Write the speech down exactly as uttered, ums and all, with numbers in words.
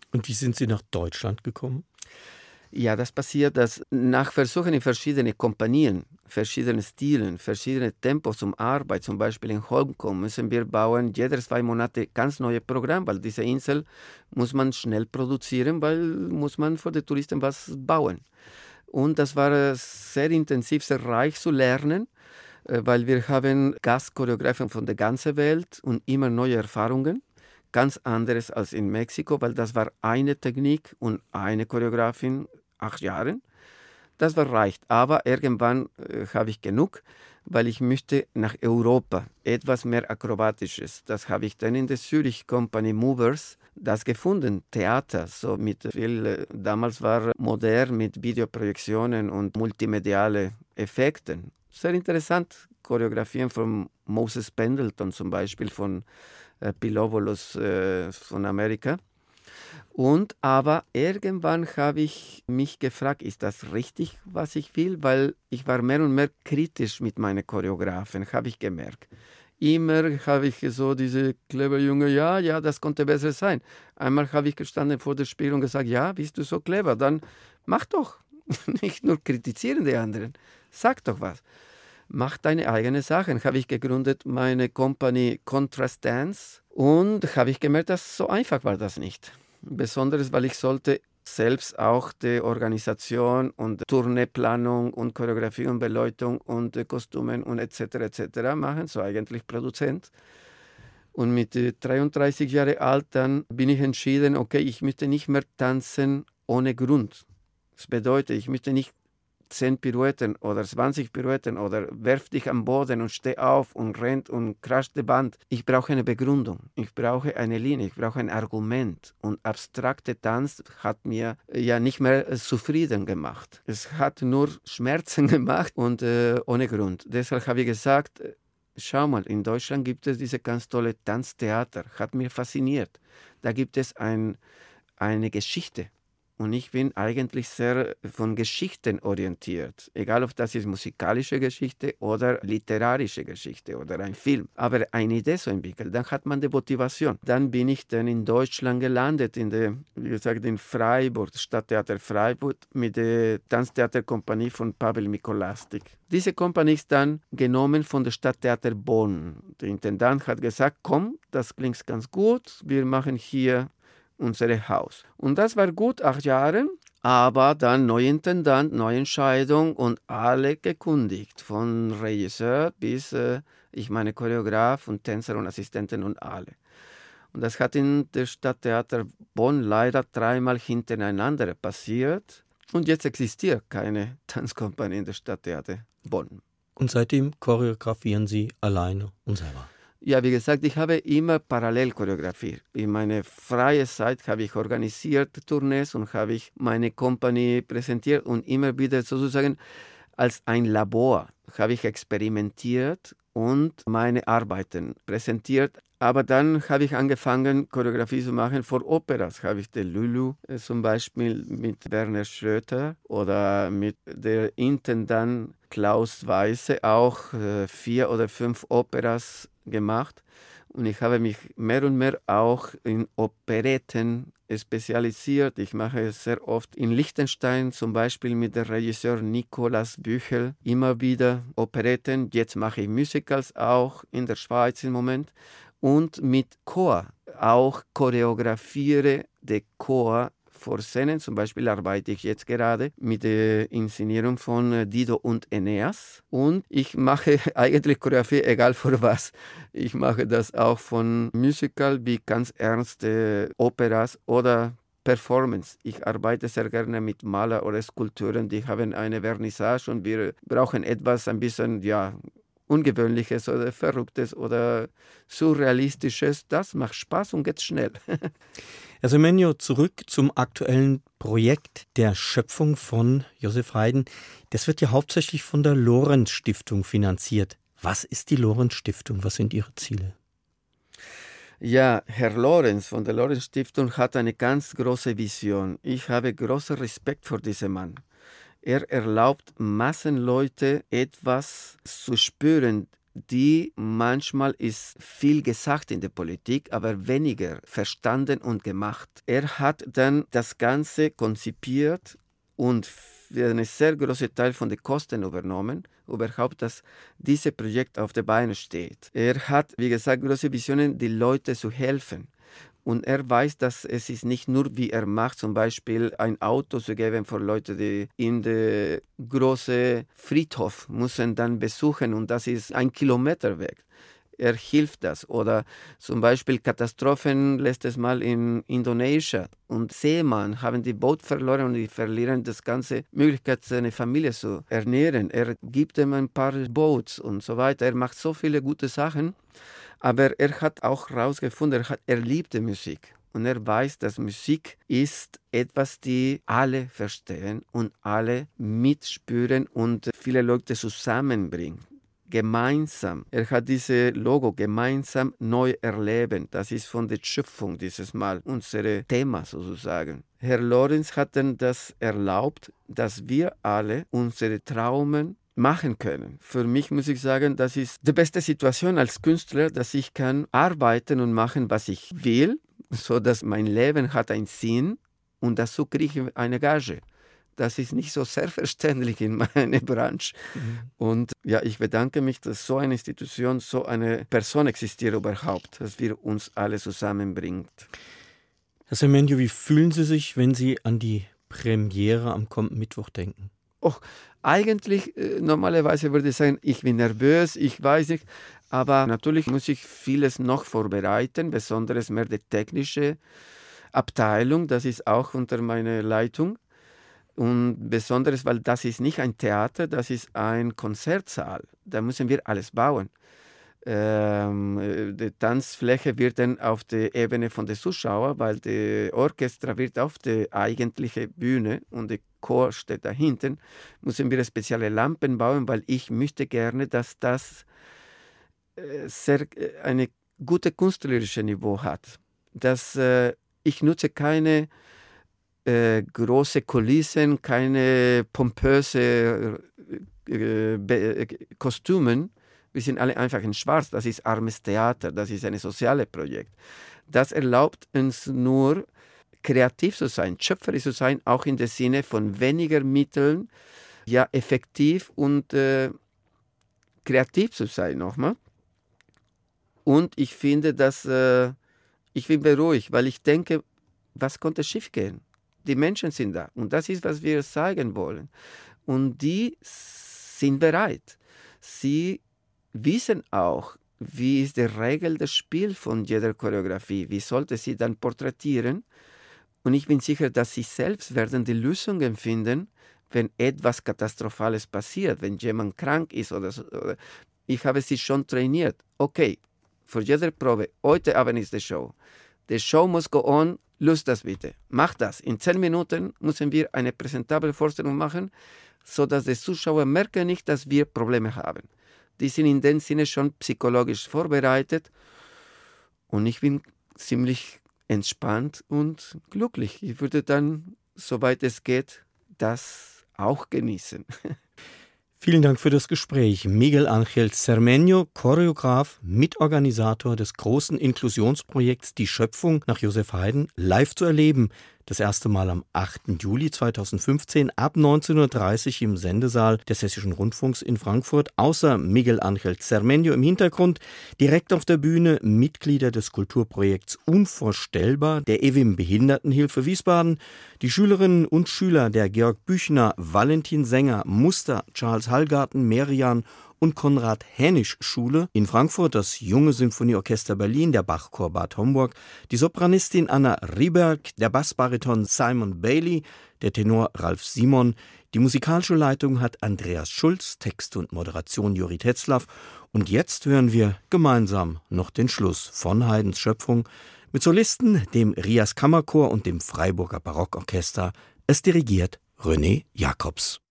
Und wie sind Sie nach Deutschland gekommen? Ja, das passiert, dass nach Versuchen in verschiedene Kompanien, verschiedene Stilen, verschiedene Tempos zum Arbeit, zum Beispiel in Hongkong, müssen wir bauen jede zwei Monate ganz neue Programm, weil diese Insel muss man schnell produzieren, weil muss man für die Touristen was bauen. Und das war äh, sehr intensiv, sehr reich zu lernen, äh, weil wir haben Gastchoreografen von der ganzen Welt und immer neue Erfahrungen. Ganz anderes als in Mexiko, weil das war eine Technik und eine Choreografin, acht Jahre. Das war reicht. Aber irgendwann äh, habe ich genug, weil ich möchte nach Europa etwas mehr Akrobatisches. Das habe ich dann in der Zürich Company Movers das gefunden. Theater, so mit viel, äh, damals war modern mit Videoprojektionen und multimediale Effekten. Sehr interessant. Choreografien von Moses Pendleton zum Beispiel, von äh, Pilovolos äh, von Amerika. Und aber irgendwann habe ich mich gefragt, ist das richtig, was ich will? Weil ich war mehr und mehr kritisch mit meinen Choreografen, habe ich gemerkt. Immer habe ich so diese clever Junge, ja, ja, das konnte besser sein. Einmal habe ich gestanden vor dem Spiel und gesagt, ja, bist du so clever, dann mach doch. Nicht nur kritisieren die anderen, sag doch was. Mach deine eigenen Sachen. Habe ich gegründet, meine Company Contrast Dance und habe ich gemerkt, dass so einfach war das nicht. Besonders, weil ich sollte selbst auch die Organisation und Tourneeplanung und Choreografie und Beleuchtung und äh, Kostümen und et cetera et cetera machen, so eigentlich Produzent. Und mit äh, dreiunddreißig Jahre alt dann bin ich entschieden, okay, ich möchte nicht mehr tanzen ohne Grund. Das bedeutet, ich möchte nicht zehn Pirouetten oder zwanzig Pirouetten oder werf dich am Boden und steh auf und rennt und crasht die Band. Ich brauche eine Begründung, ich brauche eine Linie, ich brauche ein Argument. Und abstrakte Tanz hat mir äh, ja nicht mehr äh, zufrieden gemacht. Es hat nur Schmerzen gemacht und äh, ohne Grund. Deshalb habe ich gesagt, äh, schau mal, in Deutschland gibt es diese ganz tolle Tanztheater, hat mir fasziniert. Da gibt es ein, eine Geschichte. Und ich bin eigentlich sehr von Geschichten orientiert. Egal, ob das ist musikalische Geschichte oder literarische Geschichte oder ein Film. Aber eine Idee zu entwickeln, dann hat man die Motivation. Dann bin ich dann in Deutschland gelandet, in der, wie gesagt, in Freiburg, Stadttheater Freiburg, mit der Tanztheaterkompanie von Pavel Mikolastik. Diese Kompanie ist dann genommen von der Stadttheater Bonn. Der Intendant hat gesagt, komm, das klingt ganz gut, wir machen hier unser Haus. Und das war gut, acht Jahre, aber dann neuer Intendant, neue Entscheidung und alle gekündigt, von Regisseur bis, äh, ich meine, Choreograf und Tänzer und Assistenten und alle. Und das hat in der Stadttheater Bonn leider dreimal hintereinander passiert. Und jetzt existiert keine Tanzkompanie in der Stadttheater Bonn. Und seitdem choreografieren Sie alleine und selber? Ja, wie gesagt, ich habe immer parallel choreografiert. In meiner freien Zeit habe ich organisiert Tournees und habe ich meine Company präsentiert und immer wieder sozusagen als ein Labor habe ich experimentiert und meine Arbeiten präsentiert. Aber dann habe ich angefangen, Choreografie zu machen für Operas. Habe ich den Lulu äh, zum Beispiel mit Werner Schröter oder mit der Intendant Klaus Weisse auch äh, vier oder fünf Operas gemacht. Und ich habe mich mehr und mehr auch in Operetten spezialisiert. Ich mache sehr oft in Liechtenstein zum Beispiel mit dem Regisseur Nicolas Büchel immer wieder Operetten. Jetzt mache ich Musicals auch in der Schweiz im Moment. Und mit Chor auch choreografiere den Chor vor Szenen. Zum Beispiel arbeite ich jetzt gerade mit der Inszenierung von Dido und Aeneas. Und ich mache eigentlich Choreografie, egal für was. Ich mache das auch von Musical wie ganz ernste Operas oder Performance. Ich arbeite sehr gerne mit Maler oder Skulpturen, die haben eine Vernissage und wir brauchen etwas ein bisschen, ja, Ungewöhnliches oder Verrücktes oder Surrealistisches. Das macht Spaß und geht schnell. Herr Semenyo, zurück zum aktuellen Projekt der Schöpfung von Josef Haydn. Das wird ja hauptsächlich von der Lorenz Stiftung finanziert. Was ist die Lorenz Stiftung? Was sind Ihre Ziele? Ja, Herr Lorenz von der Lorenz Stiftung hat eine ganz große Vision. Ich habe großen Respekt vor diesem Mann. Er erlaubt Massenleute etwas zu spüren, die manchmal ist viel gesagt in der Politik, aber weniger verstanden und gemacht. Er hat dann das Ganze konzipiert und für einen sehr großen Teil von den Kosten übernommen, überhaupt, dass dieses Projekt auf den Beinen steht. Er hat, wie gesagt, große Visionen, die Leute zu helfen. Und er weiß, dass es ist nicht nur, wie er macht, zum Beispiel ein Auto zu geben für Leute, die in den großen Friedhof müssen dann besuchen und das ist ein Kilometer weg. Er hilft das. Oder zum Beispiel Katastrophen letztes Mal in Indonesien und Seemann haben die Boot verloren und die verlieren das ganze Möglichkeit, seine Familie zu ernähren. Er gibt ihm ein paar Boots und so weiter. Er macht so viele gute Sachen. Aber er hat auch herausgefunden, er, hat, er liebte Musik. Und er weiß, dass Musik ist etwas, die alle verstehen und alle mitspüren und viele Leute zusammenbringt. Gemeinsam. Er hat dieses Logo gemeinsam neu erleben. Das ist von der Schöpfung dieses Mal unser Thema sozusagen. Herr Lorenz hat dann das erlaubt, dass wir alle unsere Traumen machen können. Für mich muss ich sagen, das ist die beste Situation als Künstler, dass ich kann arbeiten und machen, was ich will, so dass mein Leben hat einen Sinn und dazu kriege ich eine Gage. Das ist nicht so selbstverständlich in meiner Branche. Mhm. Und ja, ich bedanke mich, dass so eine Institution, so eine Person existiert überhaupt, dass wir uns alle zusammenbringt. Herr Sermenio, wie fühlen Sie sich, wenn Sie an die Premiere am kommenden Mittwoch denken? Och, eigentlich, äh, normalerweise würde ich sagen, ich bin nervös, ich weiß nicht, aber natürlich muss ich vieles noch vorbereiten, besonders mehr die technische Abteilung, das ist auch unter meiner Leitung. Und besonders, weil das ist nicht ein Theater, das ist ein Konzertsaal, da müssen wir alles bauen. Ähm, die Tanzfläche wird dann auf der Ebene von den Zuschauern, weil die Orchester wird auf der eigentlichen Bühne und der Chor steht da hinten, müssen wir spezielle Lampen bauen, weil ich möchte gerne, dass das äh, sehr, äh, eine gute künstlerische Niveau hat. Dass, äh, ich nutze keine äh, große Kulissen, keine pompöse äh, äh, Kostümen. Wir sind alle einfach in Schwarz. Das ist armes Theater, das ist ein soziales Projekt. Das erlaubt uns nur, kreativ zu sein, schöpferisch zu sein, auch in dem Sinne von weniger Mitteln, ja, effektiv und äh, kreativ zu sein nochmal. Und ich finde, dass äh, ich bin beruhigt, weil ich denke, was konnte schiefgehen? Die Menschen sind da und das ist, was wir zeigen wollen. Und die sind bereit. Sie wissen auch, wie ist die Regel des Spiels von jeder Choreografie, wie sollte sie dann porträtieren. Und ich bin sicher, dass sie selbst werden die Lösungen finden, wenn etwas Katastrophales passiert, wenn jemand krank ist oder so. Ich habe sie schon trainiert. Okay, für jede Probe, heute Abend ist die Show. Die Show muss go on, löst das bitte. Mach das. In zehn Minuten müssen wir eine präsentable Vorstellung machen, sodass die Zuschauer merken nicht, dass wir Probleme haben. Die sind in dem Sinne schon psychologisch vorbereitet und ich bin ziemlich entspannt und glücklich. Ich würde dann, soweit es geht, das auch genießen. Vielen Dank für das Gespräch. Miguel Ángel Cermeño, Choreograf, Mitorganisator des großen Inklusionsprojekts Die Schöpfung nach Joseph Haydn, live zu erleben. Das erste Mal am achten Juli zweitausendfünfzehn ab neunzehn Uhr dreißig im Sendesaal des Hessischen Rundfunks in Frankfurt. Außer Miguel Ángel Cermeño im Hintergrund, direkt auf der Bühne Mitglieder des Kulturprojekts Unvorstellbar, der E W I M Behindertenhilfe Wiesbaden, die Schülerinnen und Schüler der Georg Büchner, Valentin Sänger, Muster, Charles Hallgarten, Merian und Konrad-Hänisch-Schule, in Frankfurt das Junge Symphonieorchester Berlin, der Bachchor Bad Homburg, die Sopranistin Anna Rieberg, der Bassbariton Simon Bailey, der Tenor Ralf Simon. Die Musikalschulleitung hat Andreas Schulz, Text und Moderation Juri Tetzlaff. Und jetzt hören wir gemeinsam noch den Schluss von Haydns Schöpfung mit Solisten, dem Rias Kammerchor und dem Freiburger Barockorchester. Es dirigiert René Jacobs.